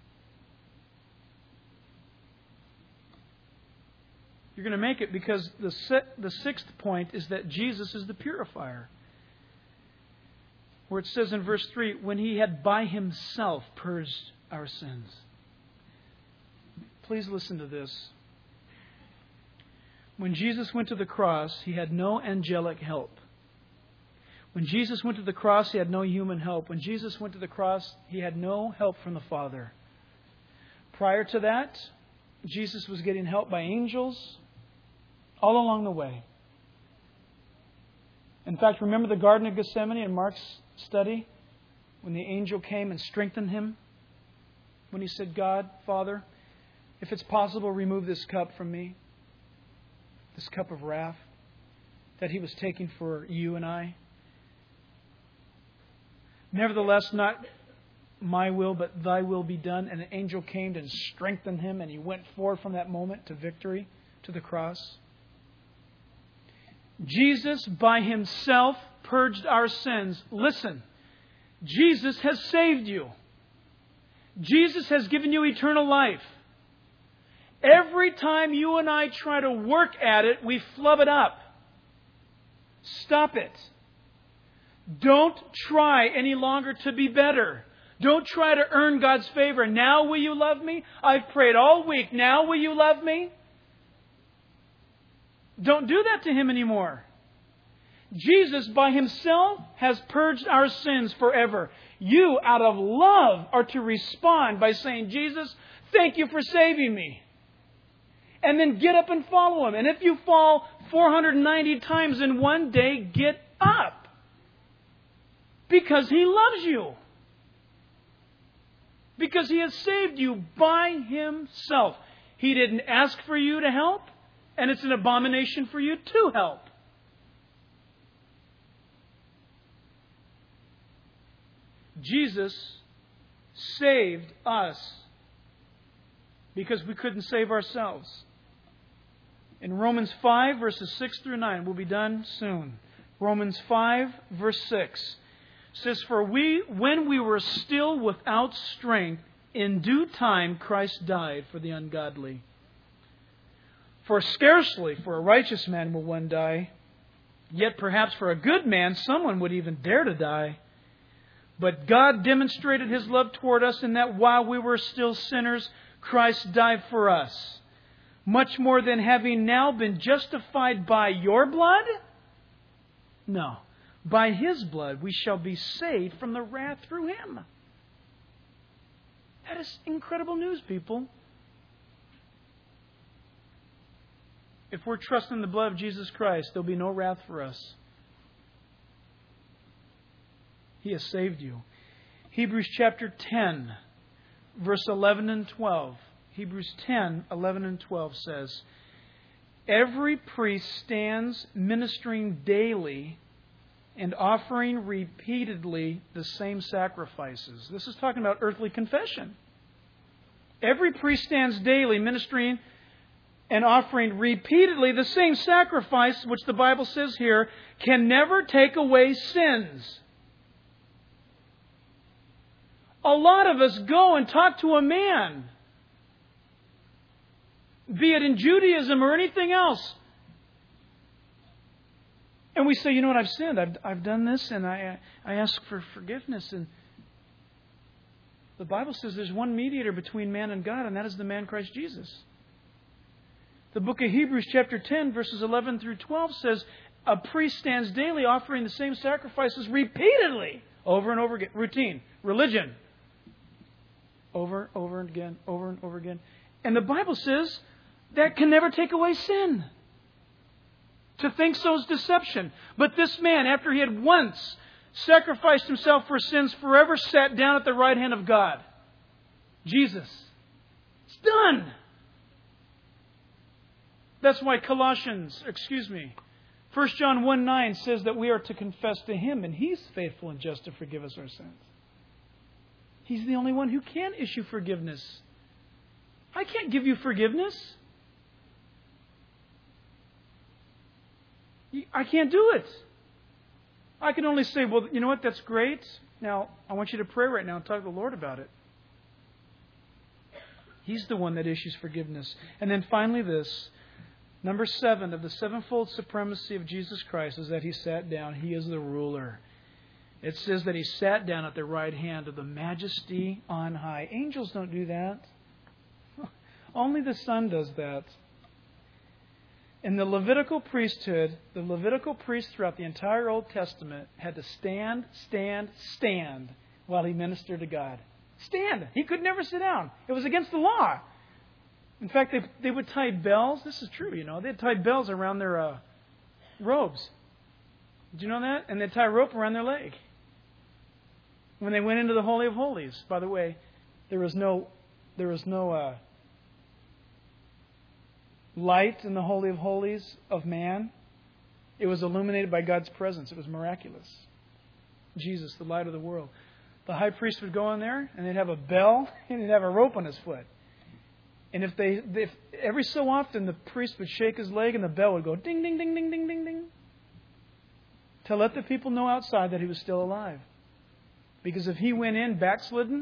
You're going to make it because the the sixth point is that Jesus is the purifier. Where it says in verse three, when He had by Himself purged our sins. Please listen to this. When Jesus went to the cross, He had no angelic help. When Jesus went to the cross, He had no human help. When Jesus went to the cross, He had no help from the Father. Prior to that, Jesus was getting help by angels all along the way. In fact, remember the Garden of Gethsemane in Mark's study? When the angel came and strengthened Him? When He said, God, Father, if it's possible, remove this cup from me. This cup of wrath that He was taking for you and I. Nevertheless, not my will, but Thy will be done. And an angel came and strengthened Him, and He went forward from that moment to victory, to the cross. Jesus by Himself purged our sins. Listen, Jesus has saved you. Jesus has given you eternal life. Every time you and I try to work at it, we flub it up. Stop it. Don't try any longer to be better. Don't try to earn God's favor. Now will you love me? I've prayed all week. Now will you love me? Don't do that to Him anymore. Jesus by Himself has purged our sins forever. You, out of love, are to respond by saying, Jesus, thank you for saving me. And then get up and follow Him. And if you fall four hundred ninety times in one day, get up. Because He loves you. Because He has saved you by Himself. He didn't ask for you to help. And it's an abomination for you to help. Jesus saved us because we couldn't save ourselves. In Romans five, verses six through nine, we'll be done soon. Romans five, verse six says, "For we, when we were still without strength, in due time Christ died for the ungodly. For scarcely for a righteous man will one die, yet perhaps for a good man someone would even dare to die. But God demonstrated His love toward us in that while we were still sinners, Christ died for us. Much more than having now been justified by your blood? No. By His blood we shall be saved from the wrath through Him." That is incredible news, people. If we're trusting the blood of Jesus Christ, there'll be no wrath for us. He has saved you. Hebrews chapter ten, verse eleven and twelve. Hebrews ten, eleven and twelve says, "Every priest stands ministering daily and offering repeatedly the same sacrifices." This is talking about earthly confession. Every priest stands daily ministering and offering repeatedly the same sacrifice, which the Bible says here, can never take away sins. A lot of us go and talk to a man, be it in Judaism or anything else, and we say, "You know what, I've sinned. I've, I've done this, and I, I ask for forgiveness." And the Bible says there's one mediator between man and God, and that is the man Christ Jesus. The book of Hebrews chapter ten, verses eleven through twelve says, a priest stands daily offering the same sacrifices repeatedly, over and over again. Routine, religion. Over, over and again, over and over again. And the Bible says that can never take away sin. To think so is deception. But this man, after he had once sacrificed himself for sins forever, sat down at the right hand of God. Jesus. It's done. That's why Colossians, excuse me, First John one nine says that we are to confess to Him, and He's faithful and just to forgive us our sins. He's the only one who can issue forgiveness. I can't give you forgiveness. I can't do it. I can only say, "Well, you know what, that's great. Now, I want you to pray right now and talk to the Lord about it." He's the one that issues forgiveness. And then finally this, number seven of the sevenfold supremacy of Jesus Christ is that He sat down. He is the ruler. It says that He sat down at the right hand of the Majesty on high. Angels don't do that. Only the Son does that. In the Levitical priesthood, the Levitical priest throughout the entire Old Testament had to stand, stand, stand while he ministered to God. Stand. He could never sit down. It was against the law. In fact, they they would tie bells. This is true, you know. They'd tie bells around their uh, robes. Did you know that? And they'd tie a rope around their leg. When they went into the Holy of Holies, by the way, there was no there was no uh, light in the Holy of Holies of man. It was illuminated by God's presence. It was miraculous. Jesus, the light of the world. The high priest would go in there, and they'd have a bell, and he'd have a rope on his foot. And if they, if every so often the priest would shake his leg, and the bell would go ding, ding, ding, ding, ding, ding, ding, to let the people know outside that he was still alive. Because if he went in backslidden,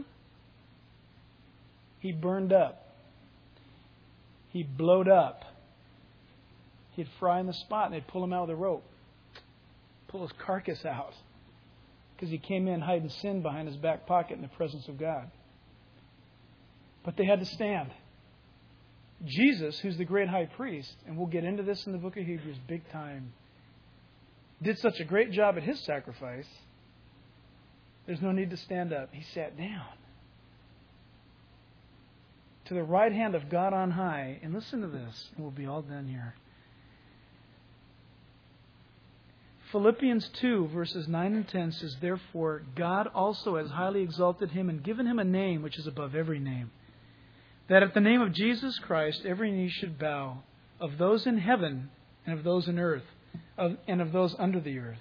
he burned up. He blowed up. He'd fry in the spot, and they'd pull him out with a rope. Pull his carcass out. Because he came in hiding sin behind his back pocket in the presence of God. But they had to stand. Jesus, who's the great high priest, and we'll get into this in the book of Hebrews big time, did such a great job at His sacrifice, there's no need to stand up. He sat down. To the right hand of God on high. And listen to this, and we'll be all done here. Philippians two, verses nine and ten says, "Therefore God also has highly exalted Him and given Him a name which is above every name, that at the name of Jesus Christ every knee should bow, of those in heaven and of those in earth, of, and of those under the earth."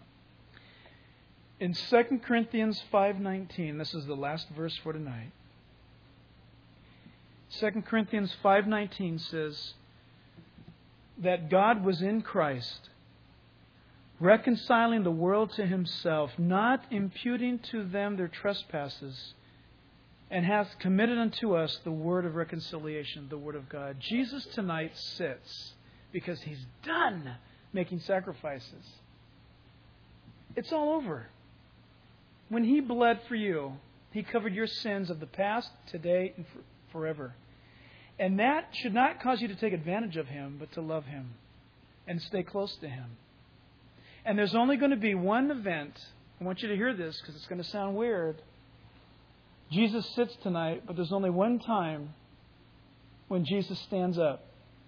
In Second Corinthians five nineteen, this is the last verse for tonight. Second Corinthians five nineteen says, that God was in Christ, reconciling the world to Himself, not imputing to them their trespasses, and hath committed unto us the word of reconciliation, the Word of God. Jesus tonight sits because He's done making sacrifices. It's all over. When He bled for you, He covered your sins of the past, today, and forever. And that should not cause you to take advantage of Him, but to love Him and stay close to Him. And there's only going to be one event. I want you to hear this because it's going to sound weird. Jesus sits tonight, but there's only one time when Jesus stands up.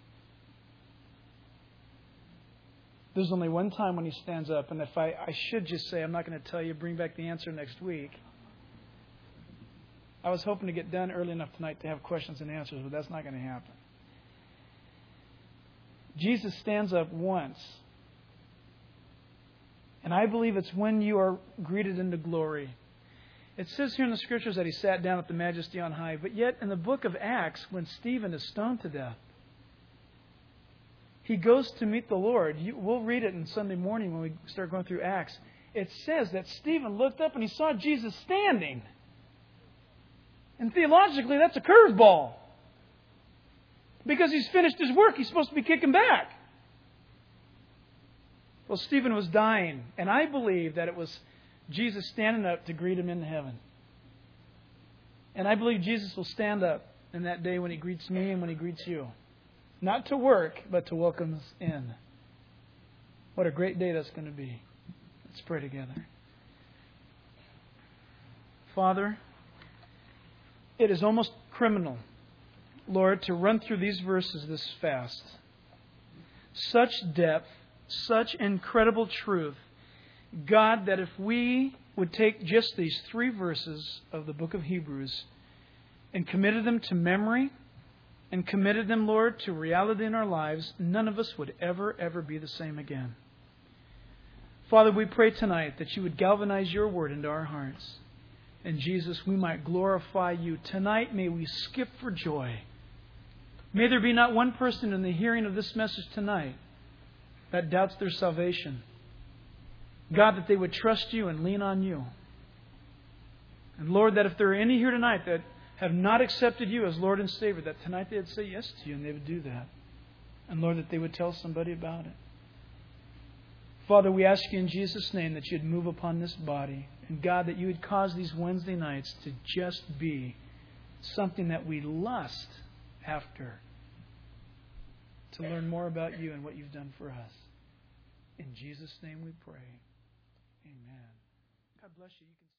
There's only one time when He stands up. And if I, I should just say, I'm not going to tell you, bring back the answer next week. I was hoping to get done early enough tonight to have questions and answers, but that's not going to happen. Jesus stands up once. And I believe it's when you are greeted into glory. It says here in the Scriptures that He sat down at the Majesty on high. But yet in the book of Acts, when Stephen is stoned to death, he goes to meet the Lord. You, we'll read it on Sunday morning when we start going through Acts. It says that Stephen looked up and he saw Jesus standing. And theologically, that's a curveball. Because he's finished his work, he's supposed to be kicking back. Well, Stephen was dying, and I believe that it was Jesus standing up to greet him into heaven. And I believe Jesus will stand up in that day when He greets me and when He greets you. Not to work, but to welcome us in. What a great day that's going to be. Let's pray together. Father, it is almost criminal, Lord, to run through these verses this fast. Such depth, such incredible truth. God, that if we would take just these three verses of the book of Hebrews and committed them to memory and committed them, Lord, to reality in our lives, none of us would ever, ever be the same again. Father, we pray tonight that You would galvanize Your word into our hearts. And Jesus, we might glorify You. Tonight, may we skip for joy. May there be not one person in the hearing of this message tonight that doubts their salvation. God, that they would trust You and lean on You. And Lord, that if there are any here tonight that have not accepted You as Lord and Savior, that tonight they'd say yes to You and they would do that. And Lord, that they would tell somebody about it. Father, we ask You in Jesus' name that You'd move upon this body. And God, that You would cause these Wednesday nights to just be something that we lust after. To learn more about You and what You've done for us. In Jesus' name we pray. Amen. God bless you. You can